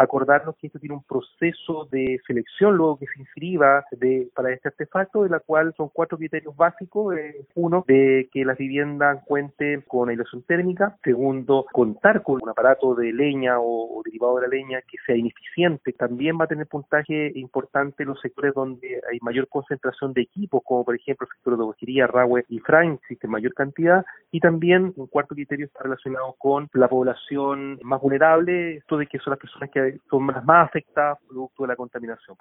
acordarnos que esto tiene un proceso de selección luego que se inscriba para este artefacto, de la cual son 4 criterios básicos. Uno, de que las viviendas cuenten con aislación térmica. Segundo, contar con un aparato de leña o derivado de la leña que sea ineficiente. También va a tener puntaje importante en los sectores donde hay mayor concentración de equipos, como por ejemplo el sector de bojería, Rahue y Frank, existe mayor cantidad. Y también un cuarto criterio está relacionado con la población más vulnerable, esto de que son las personas que son las más afectadas producto de la contaminación.